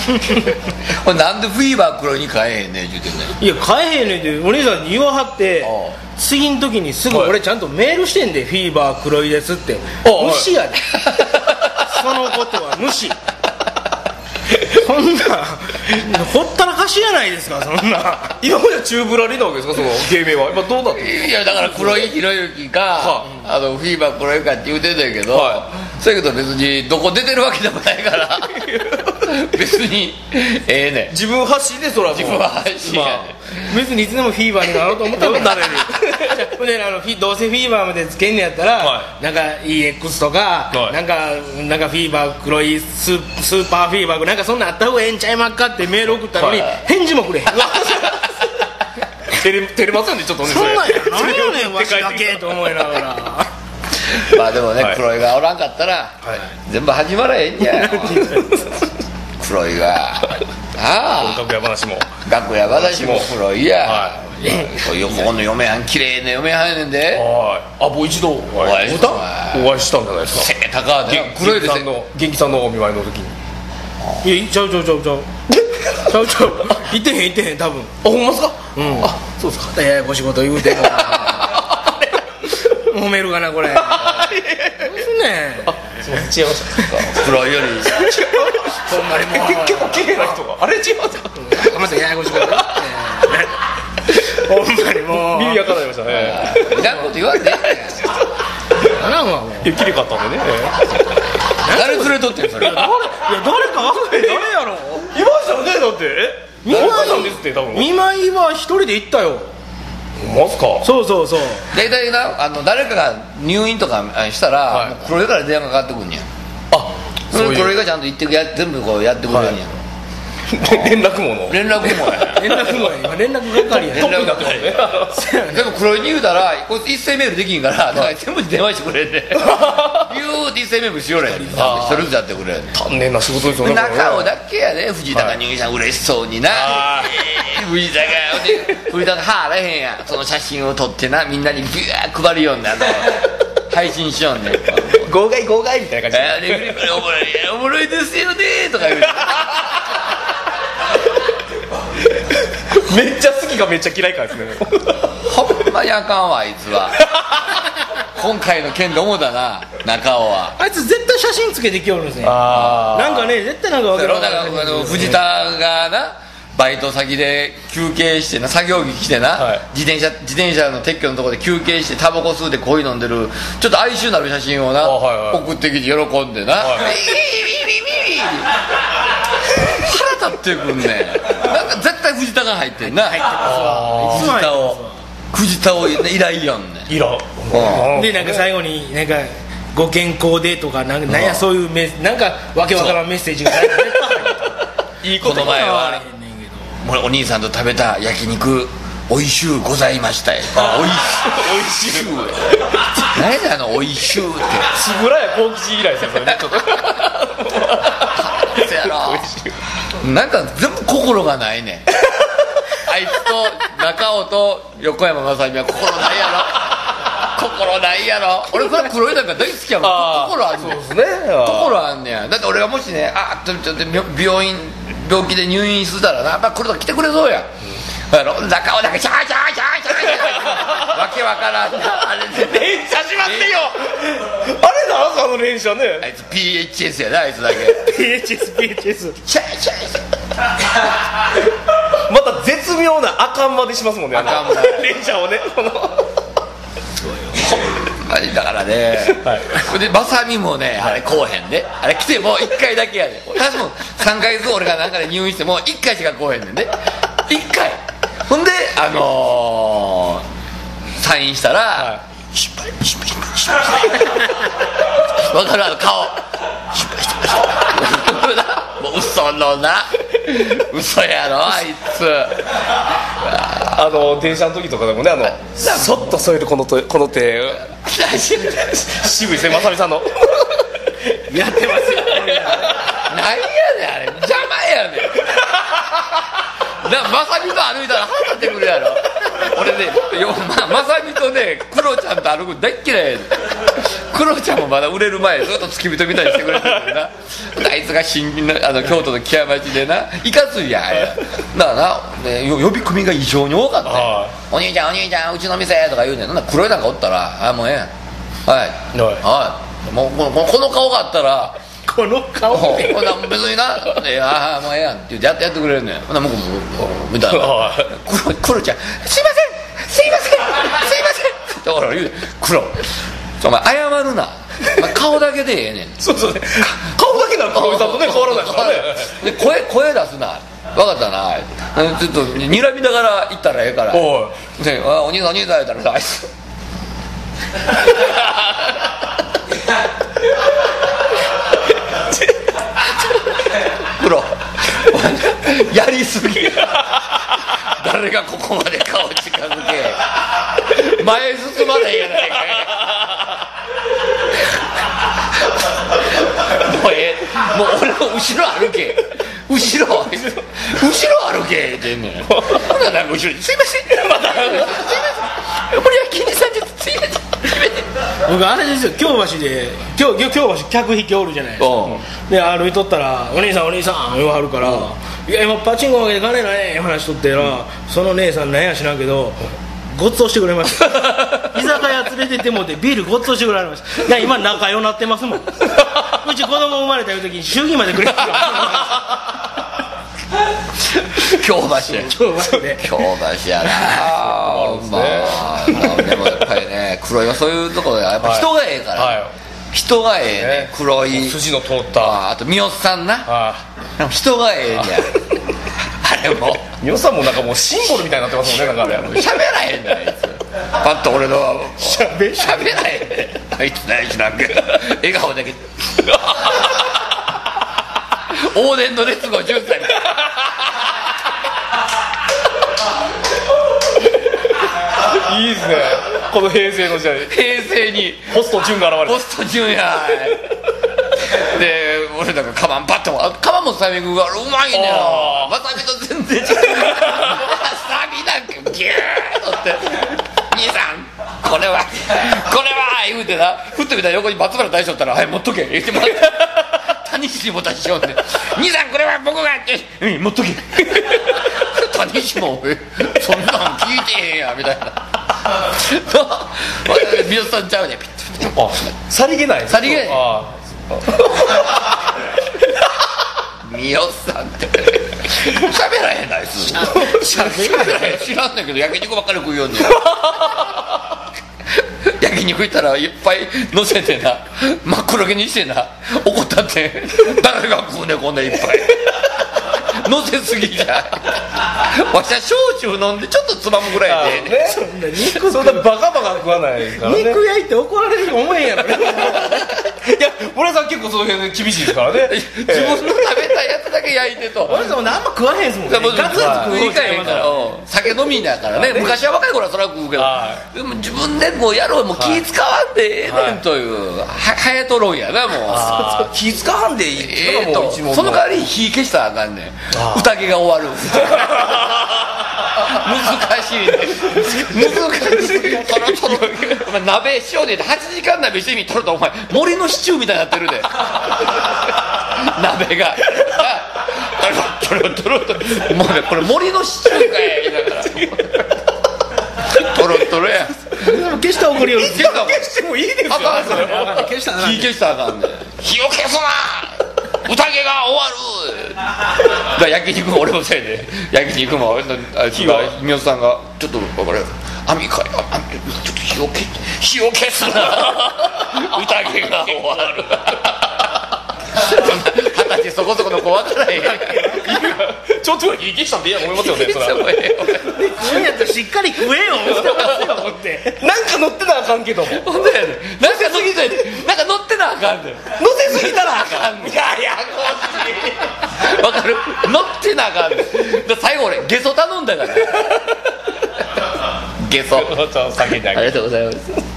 これなんでフィーバー黒いに変えへんねん言うてんねん。 いや変えへんねんってお兄さんに言わはって、次の時にすぐ俺ちゃんとメールしてんで、フィーバー黒いですって。無視やでそのことは無視そんなほったらかしやないですか。そんな今までは宙ぶらりなわけですか、その芸名は。今どうなってる？ いやだから黒井宏之か、フィーバー黒いかって言うてんだけど、そうやけど別にどこ出てるわけでもないから別にええねん。 自分発信でそれはもう自分発信やねん、 別にいつでもフィーバーになろうと思ったらなれるでどうせフィーバーまでつけんねやったら、なんか EX とか、なんかフィーバー黒いスーパーフィーバーなんかそんなんあった方がええんちゃいまっかってメール送ったのに、返事もくれへん照れますよねちょっとね。 そんなんや何やねんわしだけと思いながらまあでもね、黒井がおらんかったら、全部始まらへんじゃん黒井が楽屋話も黒井や、この嫁はん綺麗な嫁はんやねんで。 もう一度お会いしたんじゃないですか。 背高で黒いです元気さんのお見舞いの時に。 いやちゃう言ってへん多分。 ほんまっすか。そうですか。 ややこしいこと言うて揉めるかなこれどうすんねん。 すいません違いました黒いよりほんまにもう結構綺麗な人があれ違いますか。 またややこしいこと言ってほんまにもう耳やかられましたね。 いらんこと言わんでえあらんわもう綺麗かったんでね。 誰連れとってんそれ。 誰か分かんない。誰やろいましたよね。だって見舞いさんですって多分。 見舞いは一人で行ったよ。 マスか。 そう大体な誰かが入院とかしたら、もう黒井から電話がかかってくんねや。それ黒井がちゃんと言って全部こうやってくれるんや。 連絡網の連絡網や連絡係やトップになってますね。 でも黒井に言うたらこいつ一斉メールできんから、全部電話してくれんねんビューって一斉メールしようねん。一人ずつやってくれんねん。 丹念な仕事ですよね。 中尾だけやね、藤田が入院したら嬉しそうにな、藤田がはらへんやん。その写真を撮ってな、みんなにビュー配るようにな配信しようねん。 号外みたいな感じでおもろいですよねとか言うめっちゃ好きかめっちゃ嫌いかですね。 ほんまにあかんわあいつは今回の件で思うだな。中尾はあいつ絶対写真つけてきよるんですね。なんかね絶対なんか分かる。 藤田がなバイト先で休憩してな、作業着着てな、自転車の撤去のところで休憩してタバコ吸うてコーヒー飲んでるちょっと哀愁なる写真をな、送ってきて喜んでな、腹立ってくんねん。なんか絶対藤田が入ってんな。 入ってますわ。 藤田を依頼やんねん。 依頼でなんか最後になんかご健康でとかなんやそういうなんかわけわからんメッセージが絶対入っていいこと前はお兄さんと食べた焼肉おいしゅうございましたよ。おいしゅう何だおいしゅうってつぶらや幸吉以来ですよそれね。ちょっとそやろなんか全部心がないねんあいつと中尾と横山雅美は心ないやろ俺これ黒いなんか大好きやもん。心あんねん。 そうですね。 心あんねん。だって俺がもしねちょっと病気で入院したらな、これとか来てくれそうや。中尾だけシャーシャーシャーシャーわけわからんなあれで連射しまってよ。あれなんか連射ね。 あいつ PHS やなあいつだけ PHS シャーシャーまた絶妙な赤んまでしますもんね。 赤んま連射をねだからね、でまさみもねあれこうへんで、あれ来てもう1回だけやで。多分3回ずつ俺がなんかで入院しても1回しかこうへんねんで。1回ほんでサインしたら失敗わかる顔失敗してましたもう嘘のな嘘やろあいつ。 電車の時とかでもねそっと添えるこの手渋いせまさみさんのやってますよ。 何やねんあれ邪魔やねんまさみと歩いたら腹立ってくるやろ俺ねまさみとねクロちゃんと歩く大っ嫌いやねん。クロちゃんもまだ売れる前ずっと付き人みたいにしてくれてるんだよな。あいつが京都の木屋町でないかついやんだからな、ね、呼び込みが異常に多かったよ。お兄ちゃんお兄ちゃんうちの店とか言うねん。なん黒いなんかおったらもうええやん、はいもうこの顔があったらこの顔で別になもうええやんって言ってやってくれるねん。ほな向こうもみたいなクロちゃんすいませんすいませんすいませんだから言うクロお前謝るな顔だけでええねん。 そうそうね、顔だけなら黒井さんとね変わらないからね。 で声出すな分かったなちょっと睨みながら行ったらええからお兄さんお兄さん言ったらあいつプロやりすぎ誰がここまで顔近づけ前進まないやないかもう俺の後ろ歩け後ろ歩けって言んねん。ほななんか後ろにすいませんまたすいません俺は気にさんですいません僕あれですよ、京橋で京橋客引きおるじゃないですか。で歩いとったらお兄さん言わはるから、いや今パチンコかけて金ない話しとってら、その姉さんなんや知らんけどごっつおしてくれました居酒屋連れてってもってビールごっつおしてくれました。今仲良なってますもんうち子供生まれた時に祝儀までくれてた京橋やなまあでもやっぱりね黒いはそういうところでやっぱ人がええから、人がええね黒い筋の通ったあと三好さんな人がええねあれも三好さんもなんかもうシンボルみたいになってますもんね。なんか喋らへんねあいつパッと俺の喋らへんねあいつ何しなんけど笑顔だけ往年の列語10歳いいですね。この平成の時代平成にポスト純が現れる。 ポスト純やで俺なんかカバンパッとカバン持つタイミングがうまいねんまさみと全然違うサビなんかギューッとって兄さんこれは言うてなふっと見たら横に松原大将ったらはい持っとけ言ってもらって谷氏にもたしようって兄さんこれは僕がって持っとけ谷氏もそんなん聞いてへんやみたいな美容さんちゃうねピッとさりげないさりげない美容さんって喋らへんないっす喋らへん知らんねんけど焼肉ばっかり食うように焼肉行ったらいっぱい乗せてな真っ黒けにしてな怒ったって誰が食うねんこんないっぱい乗せすぎじゃわしは焼酎飲んでちょっとつまむぐらいで、ね、 そんなバカバカ食わないからね。 肉焼いて怒られると思えんやろいや俺さん結構その辺厳しいですからね自分の食べたいやつだけ焼いてと俺さんもあんま食わへんすもんねガツガツ食ういかへんから酒飲みだからね昔は若い頃はそれは食うけどでも自分でもうやろうもう気使わんでええねんというはやとろんやなもう気使わんでいいっていうのがもう一問その代わり火消したらあかんねん宴が終わる難しいね難しいトロトロお前鍋しようで8時間鍋してみとるとお前森のシチューみたいになってるで鍋がトロトロともうねこれ森のシチューかいだからトロトロや消したら怒りよる消してもいいですよ消したら火消したらあかんねん火を消すな宴が終わるだ焼肉も俺もせいで焼肉もあいつが三好さんがちょっとこれ網かちょっと火を消すな宴が終わる20歳そこそこの子分からへんちょっと火消したんでいいや思いますよねそれ食うんやったらしっかり食えよってなんか乗ってなあかんけどもほんとやねなんか過ぎたいなんか乗ってなあかんねん乗せすぎたらあかんいやわかる乗ってなあかんねん最後俺ゲソ頼んだからゲソ先にありがとうございます